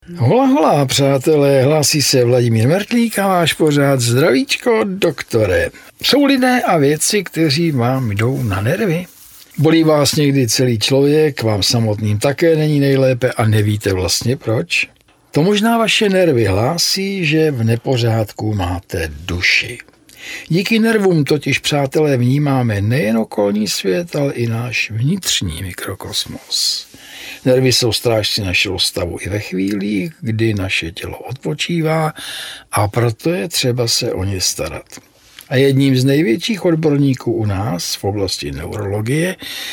Hola, hola, přátelé, hlásí se Vladimír Mertlík a váš pořád Zdravíčko, doktore. Jsou lidé a věci, kteří vám jdou na nervy. Bolí vás někdy celý člověk, vám samotným také není nejlépe a nevíte vlastně proč? To možná vaše nervy hlásí, že v nepořádku máte duši. Díky nervům totiž, přátelé, vnímáme nejen okolní svět, ale i náš vnitřní mikrokosmos. Nervy jsou strážci našeho stavu i ve chvílích, kdy naše tělo odpočívá, a proto je třeba se o ně starat. A jedním z největších odborníků u nás v oblasti neurologie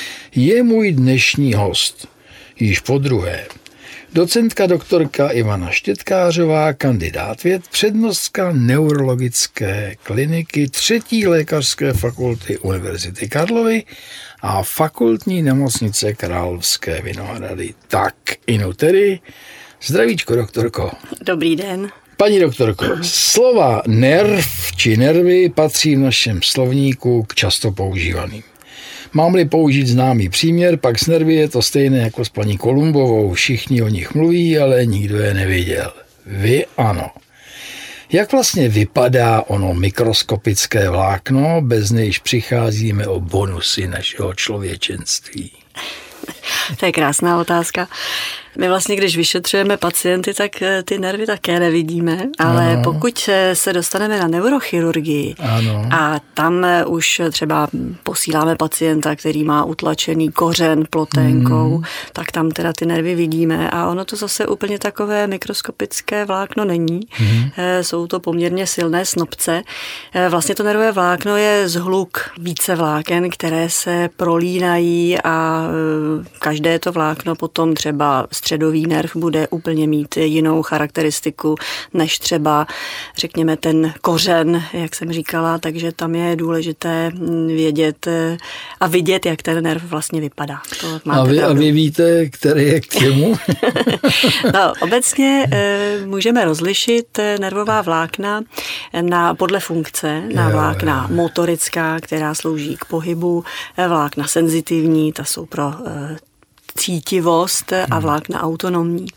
je můj dnešní host, již podruhé. Docentka doktorka Ivana Štětkářová, kandidát věd, přednostka neurologické kliniky 3. lékařské fakulty Univerzity Karlovy a fakultní nemocnice Královské Vinohrady. Tak, inu tedy, zdravíčko, doktorko. Dobrý den. Paní doktorko, slova nerv či nervy patří v našem slovníku k často používaným. Mám-li použít známý příměr, pak s nervy je to stejné jako s paní Kolumbovou. Všichni o nich mluví, ale nikdo je neviděl. Vy ano. Jak vlastně vypadá ono mikroskopické vlákno, bez nějž přicházíme o bonusy našeho člověčenství? To je krásná otázka. My vlastně, když vyšetřujeme pacienty, tak ty nervy také nevidíme, ale ano. Pokud se dostaneme na neurochirurgii ano. A tam už třeba posíláme pacienta, který má utlačený kořen ploténkou, tak tam teda ty nervy vidíme a ono to zase úplně takové mikroskopické vlákno není. Jsou to poměrně silné snopce. Vlastně to nervové vlákno je zhluk více vláken, které se prolínají a každé to vlákno potom třeba středový nerv bude úplně mít jinou charakteristiku než třeba, řekněme, ten kořen, jak jsem říkala, takže tam je důležité vědět a vidět, jak ten nerv vlastně vypadá. A vy víte, který je k čemu? No, obecně můžeme rozlišit nervová vlákna podle funkce, na vlákna motorická, která slouží k pohybu, vlákna senzitivní, ta jsou pro cítivost a vlákna autonomní.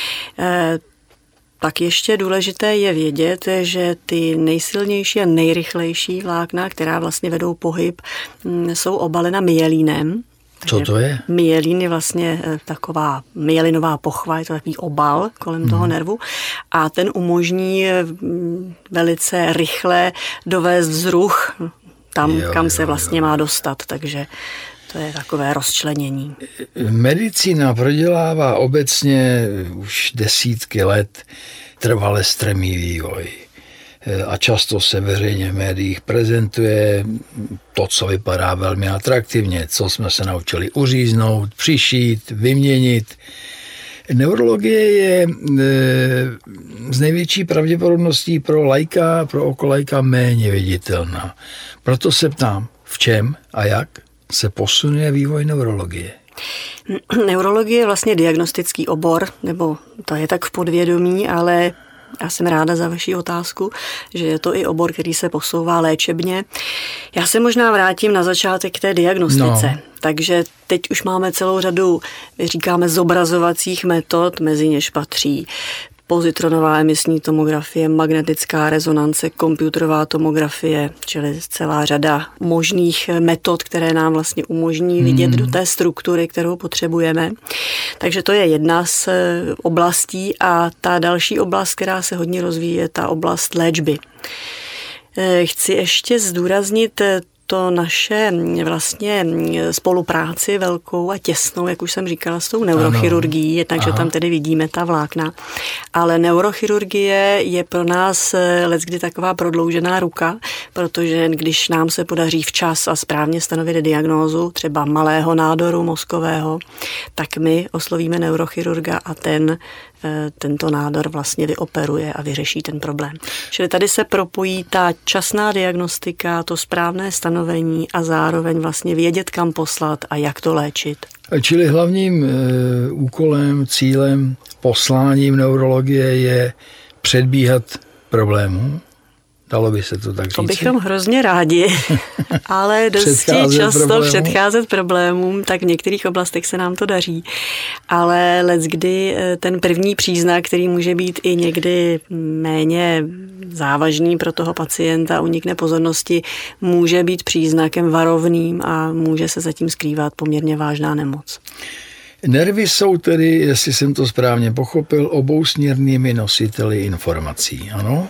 Pak ještě důležité je vědět, že ty nejsilnější a nejrychlejší vlákna, která vlastně vedou pohyb, jsou obalena myelínem. Co to je? Myelín je vlastně taková myelinová pochva, je to takový obal kolem toho nervu a ten umožní velice rychle dovést vzruch tam, kam se vlastně má dostat, takže to je takové rozčlenění. Medicína prodělává obecně už desítky let trvale strmý vývoj. A často se veřejně v médiích prezentuje to, co vypadá velmi atraktivně, co jsme se naučili uříznout, přišít, vyměnit. Neurologie je z největší pravděpodobností pro laika, pro okolajka méně viditelná. Proto se ptám, v čem a jak se posunuje vývoj neurologie? Neurologie je vlastně diagnostický obor, nebo to je tak v podvědomí, ale já jsem ráda za vaši otázku, že je to i obor, který se posouvá léčebně. Já se možná vrátím na začátek té diagnostice. No. Takže teď už máme celou řadu, říkáme, zobrazovacích metod, mezi něž patří pozitronová emisní tomografie, magnetická rezonance, komputerová tomografie, čili celá řada možných metod, které nám vlastně umožní vidět do té struktury, kterou potřebujeme. Takže to je jedna z oblastí a ta další oblast, která se hodně rozvíjí, je ta oblast léčby. Chci ještě zdůraznit to naše vlastně spolupráci velkou a těsnou, jak už jsem říkala, s tou neurochirurgií, takže tam tedy vidíme ta vlákna. Ale neurochirurgie je pro nás leckdy taková prodloužená ruka, protože když nám se podaří včas a správně stanovit diagnózu třeba malého nádoru mozkového, tak my oslovíme neurochirurga a tento nádor vlastně vyoperuje a vyřeší ten problém. Čili tady se propojí ta časná diagnostika, to správné stanovení a zároveň vlastně vědět, kam poslat a jak to léčit. Čili hlavním úkolem, cílem, posláním neurologie je předbíhat problémů? Dalo by se to tak říct. To bychom hrozně rádi, ale dosti často předcházet problémům, tak v některých oblastech se nám to daří. Ale leckdy ten první příznak, který může být i někdy méně závažný pro toho pacienta, unikne pozornosti, může být příznakem varovným a může se zatím skrývat poměrně vážná nemoc. Nervy jsou tedy, jestli jsem to správně pochopil, obousměrnými nositeli informací, ano?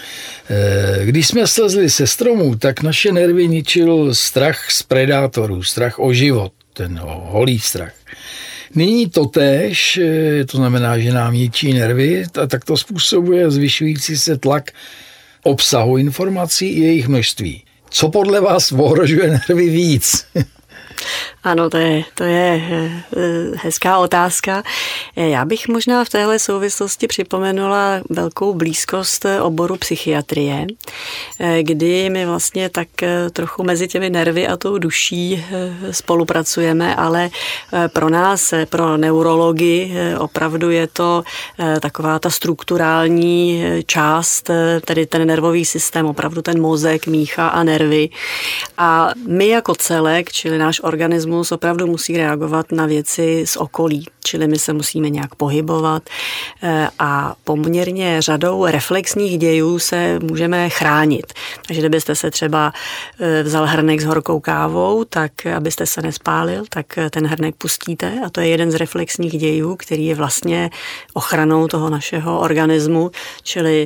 Když jsme slezli se stromů, tak naše nervy ničil strach z predátorů, strach o život, ten holý strach. Nyní totéž, to znamená, že nám ničí nervy, tak to způsobuje zvyšující se tlak obsahu informací i jejich množství. Co podle vás ohrožuje nervy víc? Ano, to je hezká otázka. Já bych možná v téhle souvislosti připomenula velkou blízkost oboru psychiatrie, kdy my vlastně tak trochu mezi těmi nervy a tou duší spolupracujeme, ale pro nás, pro neurologii, opravdu je to taková ta strukturální část, tedy ten nervový systém, opravdu ten mozek, mícha a nervy. A my jako celek, čili náš organismus, opravdu musí reagovat na věci z okolí, čili my se musíme nějak pohybovat a poměrně řadou reflexních dějů se můžeme chránit. Takže kdybyste se třeba vzal hrnek s horkou kávou, tak abyste se nespálil, tak ten hrnek pustíte a to je jeden z reflexních dějů, který je vlastně ochranou toho našeho organismu, čili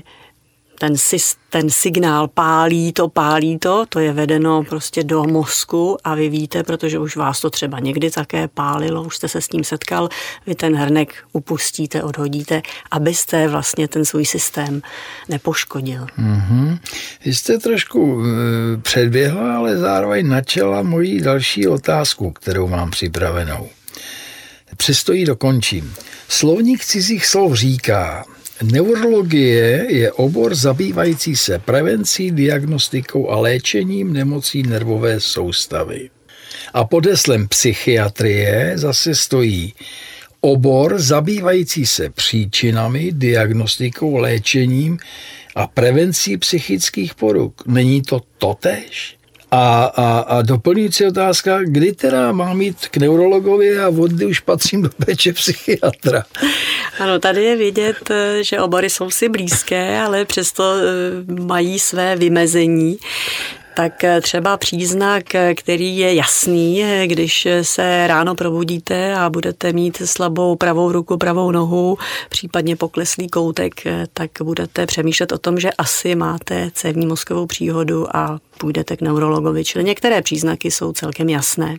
ten signál pálí to je vedeno prostě do mozku a vy víte, protože už vás to třeba někdy také pálilo, už jste se s tím setkal, vy ten hrnek upustíte, odhodíte, abyste vlastně ten svůj systém nepoškodil. Mm-hmm. Vy jste trošku předběhla, ale zároveň načala moji další otázku, kterou mám připravenou. Přesto ji dokončím. Slovník cizích slov říká: neurologie je obor zabývající se prevencí, diagnostikou a léčením nemocí nervové soustavy. A pod heslem psychiatrie zase stojí obor zabývající se příčinami, diagnostikou, léčením a prevencí psychických poruch. Není to totéž? A doplňující otázka, kdy teda mám jít k neurologovi a od kdy už patřím do péče psychiatra? Ano, tady je vidět, že obory jsou si blízké, ale přesto mají své vymezení. Tak třeba příznak, který je jasný, když se ráno probudíte a budete mít slabou pravou ruku, pravou nohu, případně pokleslý koutek, tak budete přemýšlet o tom, že asi máte cévní mozkovou příhodu a půjdete k neurologovi. Čili některé příznaky jsou celkem jasné.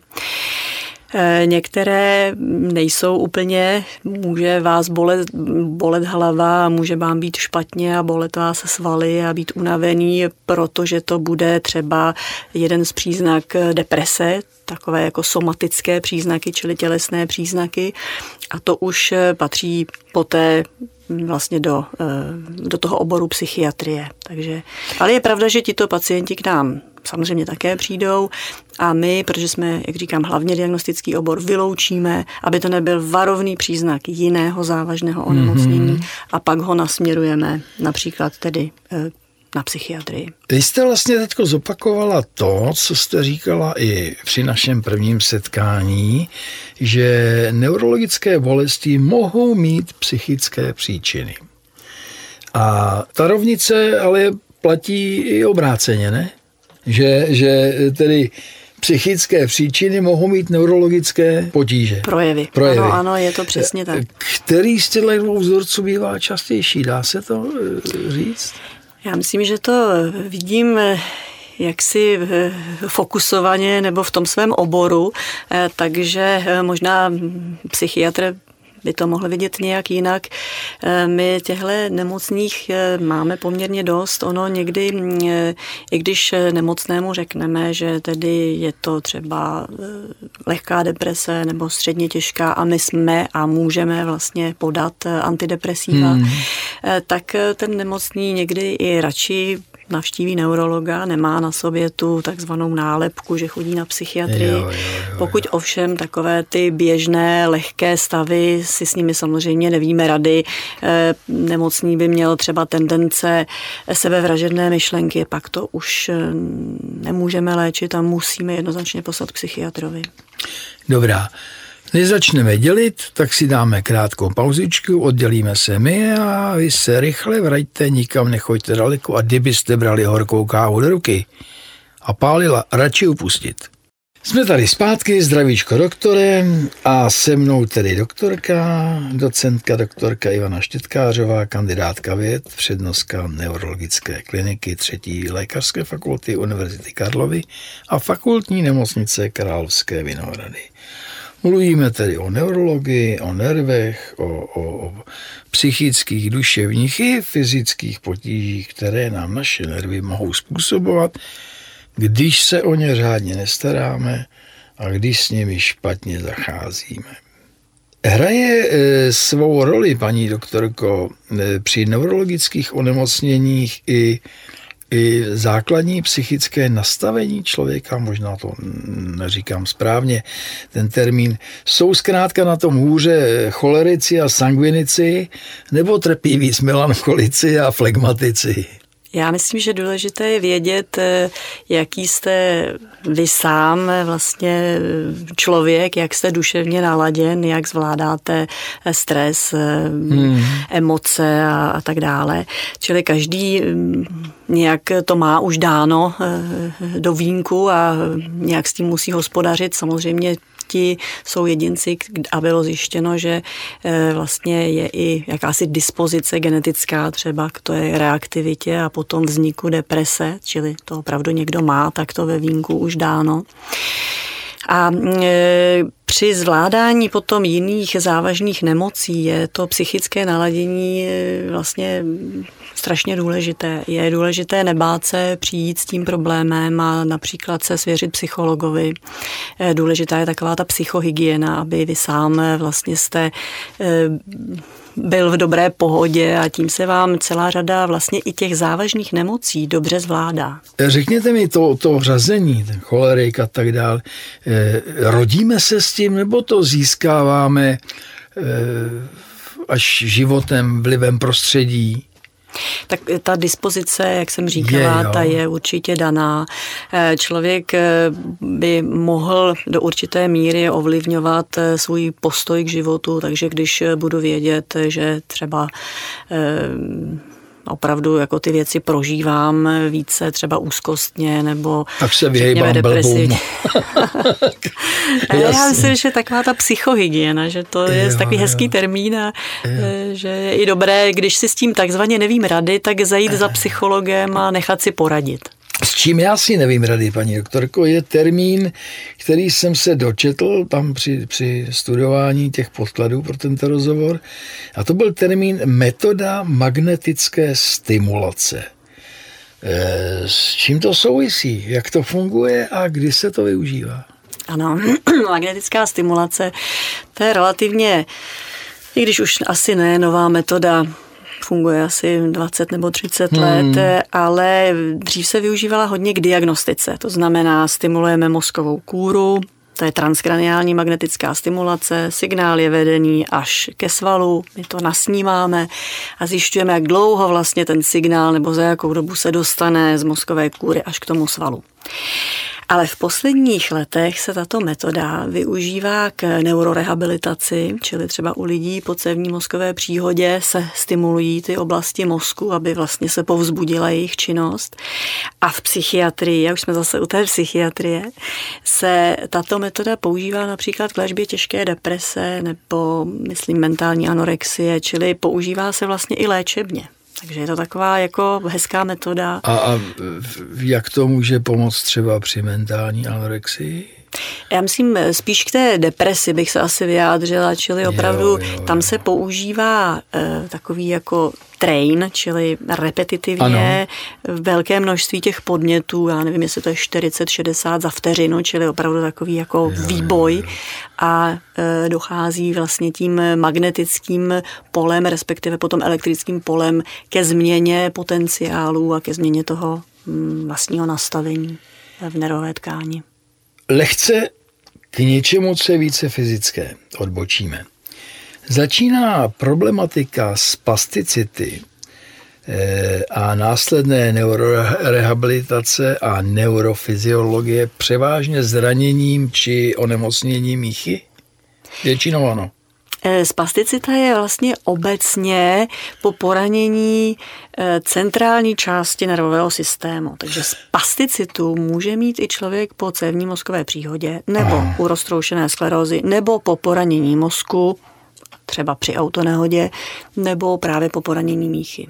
Některé nejsou úplně, může vás bolet hlava, může vám být špatně a bolet vás svaly a být unavený, protože to bude třeba jeden z příznak deprese, takové jako somatické příznaky, čili tělesné příznaky, a to už patří poté vlastně do toho oboru psychiatrie. Ale je pravda, že tito pacienti k nám samozřejmě také přijdou a my, protože jsme, jak říkám, hlavně diagnostický obor, vyloučíme, aby to nebyl varovný příznak jiného závažného onemocnění a pak ho nasměrujeme například tedy na psychiatrii. Vy jste vlastně teďko zopakovala to, co jste říkala i při našem prvním setkání, že neurologické bolesti mohou mít psychické příčiny. A ta rovnice ale platí i obráceně, ne? Že tedy psychické příčiny mohou mít neurologické potíže. Projevy. Ano, je to přesně tak. Který z těchto dvou vzorců bývá častější? Dá se to říct? Já myslím, že to vidím jaksi fokusovaně nebo v tom svém oboru, takže možná psychiatr by to mohl vidět nějak jinak. My těchto nemocných máme poměrně dost. Ono někdy, i když nemocnému řekneme, že tedy je to třeba lehká deprese nebo středně těžká a my jsme a můžeme vlastně podat antidepresiva, tak ten nemocný někdy i radši navštíví neurologa, nemá na sobě tu takzvanou nálepku, že chodí na psychiatrii. Pokud ovšem takové ty běžné, lehké stavy, si s nimi samozřejmě nevíme rady, nemocný by měl třeba tendence sebevražedné myšlenky, pak to už nemůžeme léčit a musíme jednoznačně poslat psychiatrovi. Dobrá. Než začneme dělit, tak si dáme krátkou pauzičku, oddělíme se my a vy se rychle vraťte, nikam nechoďte daleko a kdybyste brali horkou kávu do ruky a pálila, radši upustit. Jsme tady zpátky, zdravíčko doktore, a se mnou tedy docentka doktorka Ivana Štětkářová, kandidátka věd, přednostka neurologické kliniky 3. lékařské fakulty Univerzity Karlovy a fakultní nemocnice Královské Vinohrady. Mluvíme tedy o neurologii, o nervech, o psychických, duševních i fyzických potížích, které nám naše nervy mohou způsobovat, když se o ně řádně nestaráme a když s nimi špatně zacházíme. Hraje svou roli, paní doktorko, při neurologických onemocněních i základní psychické nastavení člověka, možná to neříkám správně, ten termín, jsou zkrátka na tom hůře cholerici a sangvinici, nebo trpí víc melancholici a flegmatici? Já myslím, že důležité je vědět, jaký jste vy sám vlastně člověk, jak jste duševně naladěn, jak zvládáte stres, emoce a tak dále. Čili každý nějak to má už dáno do vínku a nějak s tím musí hospodařit. Samozřejmě ti jsou jedinci, a bylo zjištěno, že vlastně je i jakási dispozice genetická třeba k té reaktivitě a potom vzniku deprese, čili to opravdu někdo má, tak to ve vínku už dáno. A při zvládání potom jiných závažných nemocí je to psychické naladění vlastně strašně důležité. Je důležité nebát se přijít s tím problémem a například se svěřit psychologovi. Důležitá je taková ta psychohygiena, aby vy sám vlastně jste byl v dobré pohodě a tím se vám celá řada vlastně i těch závažných nemocí dobře zvládá. Řekněte mi to řazení, ten cholerik a tak dále, rodíme se s tím, nebo to získáváme až životem, vlivem prostředí? Tak ta dispozice, jak jsem říkala, ta je určitě daná. Člověk by mohl do určité míry ovlivňovat svůj postoj k životu, takže když budu vědět, že třeba opravdu jako ty věci prožívám více třeba úzkostně nebo tak se vyhejbám blbům. Já myslím, že taková ta psychohygiena, že to je takový hezký termín a že je i dobré, když si s tím takzvaně nevím rady, tak zajít za psychologem a nechat si poradit. S čím já si nevím rady, paní doktorko, je termín, který jsem se dočetl tam při studování těch podkladů pro tento rozhovor, a to byl termín metoda magnetické stimulace. S čím to souvisí? Jak to funguje a kdy se to využívá? Ano, magnetická stimulace, to je relativně, i když už asi ne nová metoda, funguje asi 20 nebo 30 let, ale dřív se využívala hodně k diagnostice. To znamená, stimulujeme mozkovou kůru, to je transkraniální magnetická stimulace, signál je vedený až ke svalu, my to nasnímáme a zjišťujeme, jak dlouho vlastně ten signál nebo za jakou dobu se dostane z mozkové kůry až k tomu svalu. Ale v posledních letech se tato metoda využívá k neurorehabilitaci, čili třeba u lidí po cévní mozkové příhodě se stimulují ty oblasti mozku, aby vlastně se povzbudila jejich činnost. A v psychiatrii, už jsme zase u té psychiatrie, se tato metoda používá například k léčbě těžké deprese nebo, myslím, mentální anorexie, čili používá se vlastně i léčebně. Takže je to taková jako hezká metoda. A jak to může pomoct třeba při mentální anorexii? Já myslím, spíš k té depresi bych se asi vyjádřila, čili opravdu tam se používá takový jako train, čili repetitivně velké množství těch podnětů, já nevím, jestli to je 40-60 za vteřinu, čili opravdu takový jako výboj a dochází vlastně tím magnetickým polem, respektive potom elektrickým polem ke změně potenciálu a ke změně toho vlastního nastavení v nervové tkáni. Lehce k něčemu, co je více fyzické, odbočíme. Začíná problematika spasticity a následné neurorehabilitace a neurofyziologie převážně zraněním či onemocněním míchy? Většinou ano. Spasticita je vlastně obecně po poranění centrální části nervového systému. Takže spasticitu může mít i člověk po cévní mozkové příhodě, nebo u roztroušené sklerózy, nebo po poranění mozku, třeba při autonehodě, nebo právě po poranění míchy.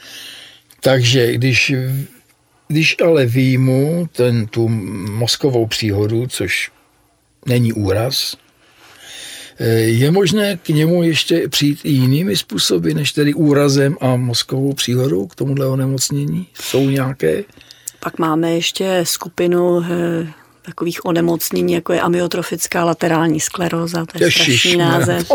Takže když ale výjmu tu mozkovou příhodu, což není úraz, je možné k němu ještě přijít i jinými způsoby, než tedy úrazem a mozkovou příhodou k tomuhle onemocnění? Jsou nějaké? Pak máme ještě skupinu takových onemocnění, jako je amyotrofická laterální skleróza. To je strašný název.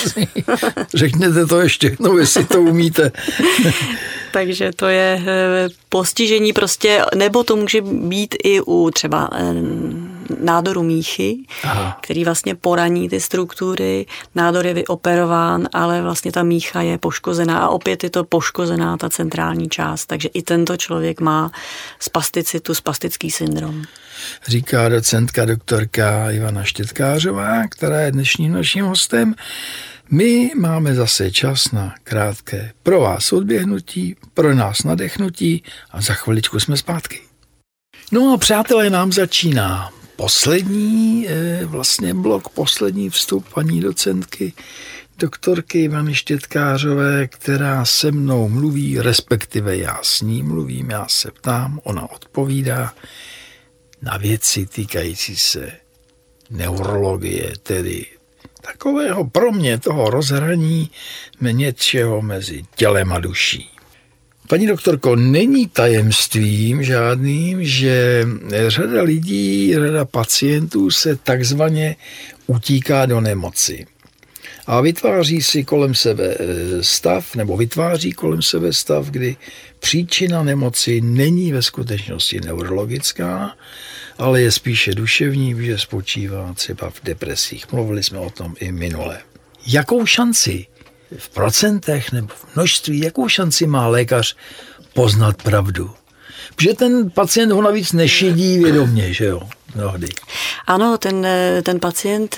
Řekněte to ještě jednou, jestli to umíte. Takže to je postižení prostě, nebo to může být i u třeba nádoru míchy, který vlastně poraní ty struktury, nádor je vyoperován, ale vlastně ta mícha je poškozená a opět je to poškozená ta centrální část, takže i tento člověk má spasticitu, spastický syndrom. Říká docentka doktorka Ivana Štětkářová, která je dnešním naším hostem. My máme zase čas na krátké pro vás odběhnutí, pro nás nadechnutí a za chviličku jsme zpátky. No a přátelé, nám začíná poslední vlastně blok, poslední vstup paní docentky doktorky Ivany Štětkářové, která se mnou mluví, respektive já s ní mluvím, já se ptám, ona odpovídá na věci týkající se neurologie, tedy takového pro mě toho rozhraní něčeho mezi tělem a duší. Paní doktorko, není tajemstvím žádným, že řada lidí, řada pacientů se takzvaně utíká do nemoci a vytváří si kolem sebe stav, nebo vytváří kolem sebe stav, kdy příčina nemoci není ve skutečnosti neurologická, ale je spíše duševní, že spočívá třeba v depresích. Mluvili jsme o tom i minule. Jakou šanci v procentech nebo v množství, jakou šanci má lékař poznat pravdu? Protože ten pacient ho navíc nešidí vědomě, že jo? Mnohdy. Ano, ten pacient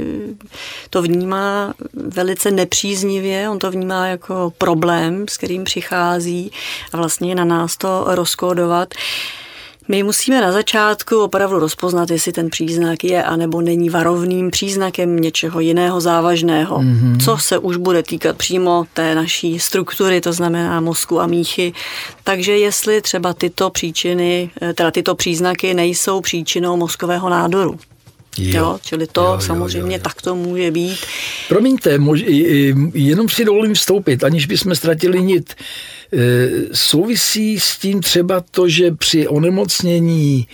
to vnímá velice nepříznivě, on to vnímá jako problém, s kterým přichází a vlastně na nás to rozkódovat. My musíme na začátku opravdu rozpoznat, jestli ten příznak je anebo není varovným příznakem něčeho jiného závažného, co se už bude týkat přímo té naší struktury, to znamená mozku a míchy. Takže jestli třeba tyto příznaky nejsou příčinou mozkového nádoru. Jo, čili to samozřejmě takto může být. Promiňte, jenom si dovolím vstoupit, aniž bychom ztratili nit. Souvisí s tím třeba to, že při onemocnění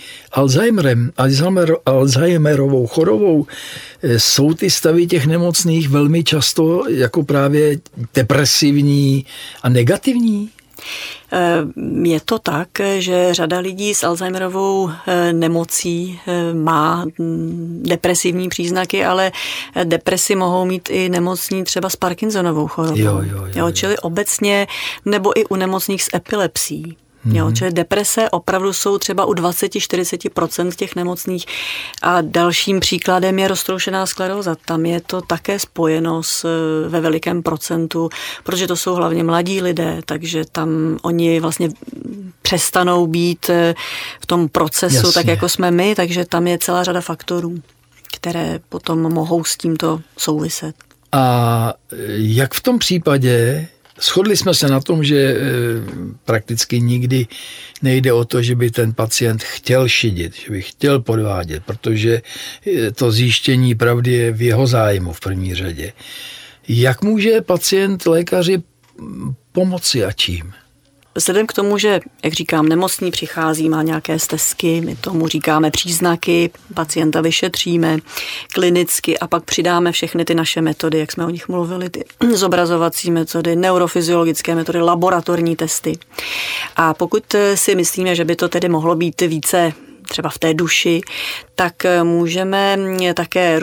Alzheimerovou chorobou jsou ty stavy těch nemocných velmi často jako právě depresivní a negativní? Je to tak, že řada lidí s Alzheimerovou nemocí má depresivní příznaky, ale depresi mohou mít i nemocní třeba s Parkinsonovou chorobou. Jo, čili obecně, nebo i u nemocných s epilepsií. Jo, čili deprese opravdu jsou třeba u 20-40% těch nemocných a dalším příkladem je roztroušená skleróza. Tam je to také spojeno ve velikém procentu, protože to jsou hlavně mladí lidé, takže tam oni vlastně přestanou být v tom procesu, tak jako jsme my, takže tam je celá řada faktorů, které potom mohou s tímto souviset. A jak v tom případě Shodli jsme se na tom, že prakticky nikdy nejde o to, že by ten pacient chtěl šidit, že by chtěl podvádět, protože to zjištění pravdy je v jeho zájmu v první řadě. Jak může pacient lékaři pomoci a čím? Vzhledem k tomu, že, jak říkám, nemocný přichází, má nějaké stezky, my tomu říkáme příznaky, pacienta vyšetříme klinicky a pak přidáme všechny ty naše metody, jak jsme o nich mluvili, ty zobrazovací metody, neurofyziologické metody, laboratorní testy. A pokud si myslíme, že by to tedy mohlo být více třeba v té duši, tak můžeme také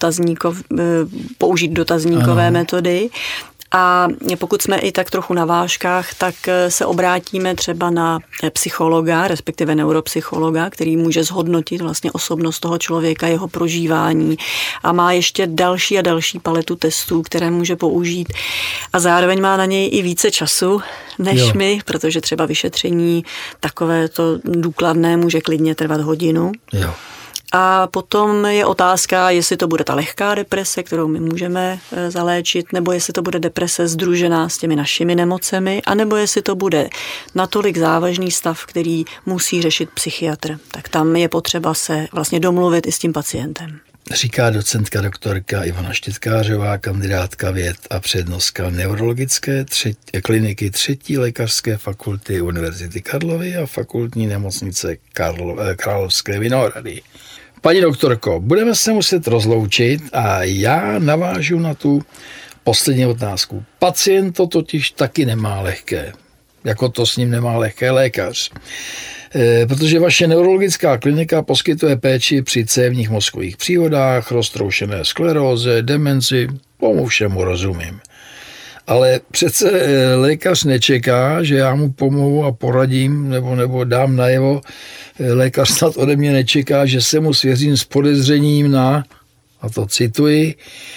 použít dotazníkové metody. A pokud jsme i tak trochu na vážkách, tak se obrátíme třeba na psychologa, respektive neuropsychologa, který může zhodnotit vlastně osobnost toho člověka, jeho prožívání a má ještě další a další paletu testů, které může použít a zároveň má na něj i více času než my, protože třeba vyšetření takovéto důkladné může klidně trvat hodinu. Jo. A potom je otázka, jestli to bude ta lehká deprese, kterou my můžeme zaléčit, nebo jestli to bude deprese sdružená s těmi našimi nemocemi, anebo jestli to bude natolik závažný stav, který musí řešit psychiatr. Tak tam je potřeba se vlastně domluvit i s tím pacientem. Říká docentka doktorka Ivana Štětkářová, kandidátka věd a přednostka neurologické kliniky 3. lékařské fakulty Univerzity Karlovy a fakultní nemocnice Královské Vinohrady. Paní doktorko, budeme se muset rozloučit a já navážu na tu poslední otázku. Pacient to totiž taky nemá lehké, jako to s ním nemá lehké lékař. Protože vaše neurologická klinika poskytuje péči při cévních mozkových příhodách, roztroušené skleróze, demenci, tomu všemu rozumím. Ale přece lékař nečeká, že já mu pomohu a poradím nebo dám najevo. Lékař snad ode mě nečeká, že se mu svěřím s podezřením na, a to cituji,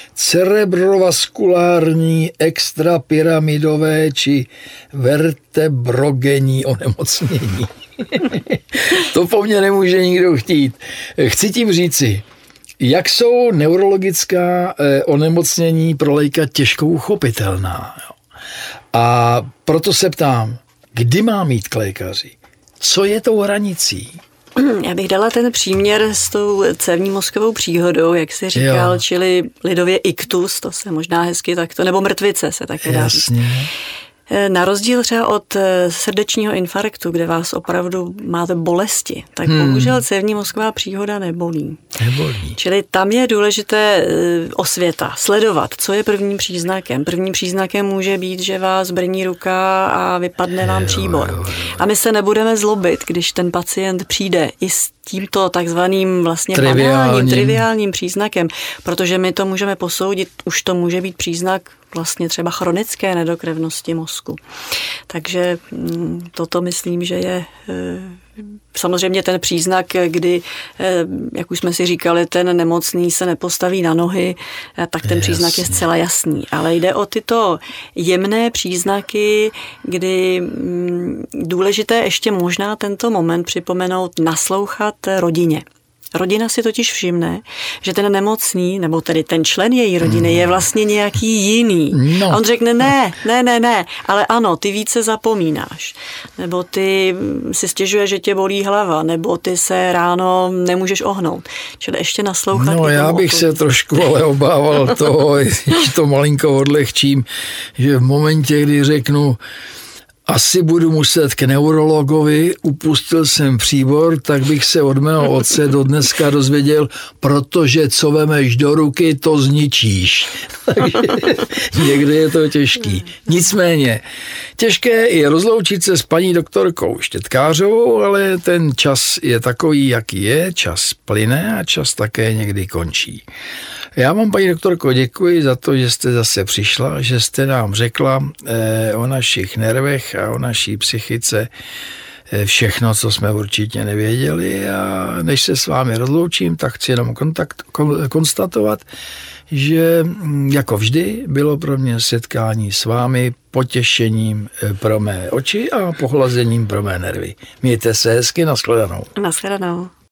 cerebrovaskulární extrapyramidové či vertebrogenní onemocnění. To po mně nemůže nikdo chtít. Chci tím říci, jak jsou neurologická onemocnění pro laika těžko uchopitelná. A proto se ptám, kdy mám jít k lékaři? Co je tou hranicí? Já bych dala ten příměr s tou cévní mozkovou příhodou, jak jsi říkal, čili lidově iktus, to se možná hezky takto, nebo mrtvice se také dá říct. Na rozdíl třeba od srdečního infarktu, kde vás opravdu máte bolesti, tak bohužel cévní mozková příhoda nebolí. Čili tam je důležité osvěta, sledovat, co je prvním příznakem. Prvním příznakem může být, že vás brní ruka a vypadne vám příbor. A my se nebudeme zlobit, když ten pacient přijde i s tímto takzvaným vlastně triviálním příznakem, protože my to můžeme posoudit, už to může být příznak vlastně třeba chronické nedokrevnosti mozku. Takže toto myslím, že je samozřejmě ten příznak, kdy, jak už jsme si říkali, ten nemocný se nepostaví na nohy, tak ten příznak je zcela jasný. Ale jde o tyto jemné příznaky, kdy důležité ještě možná tento moment připomenout, naslouchat rodině. Rodina si totiž všimne, že ten nemocný, nebo tedy ten člen její rodiny je vlastně nějaký jiný. No. A on řekne, ne, ale ano, ty více zapomínáš. Nebo ty si stěžuje, že tě bolí hlava, nebo ty se ráno nemůžeš ohnout. Čili ještě naslouchat. No, já bych se trošku ale obával toho, když to malinko odlehčím, že v momentě, kdy řeknu, asi budu muset k neurologovi, upustil jsem příbor, tak bych se od mého otce do dneska dozvěděl, protože co vemeš do ruky, to zničíš. Takže někde je to těžký. Nicméně, těžké je rozloučit se s paní doktorkou Štětkářovou, ale ten čas je takový, jaký je, čas plyne a čas také někdy končí. Já vám, paní doktorko, děkuji za to, že jste zase přišla, že jste nám řekla o našich nervech a o naší psychice všechno, co jsme určitě nevěděli, a než se s vámi rozloučím, tak chci jenom konstatovat, že jako vždy bylo pro mě setkání s vámi potěšením pro mé oči a pohlazením pro mé nervy. Mějte se hezky, nashledanou. Nashledanou.